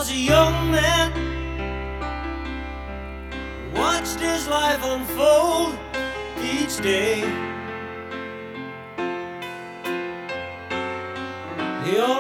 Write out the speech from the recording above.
was a young man, watched his life unfold each day. He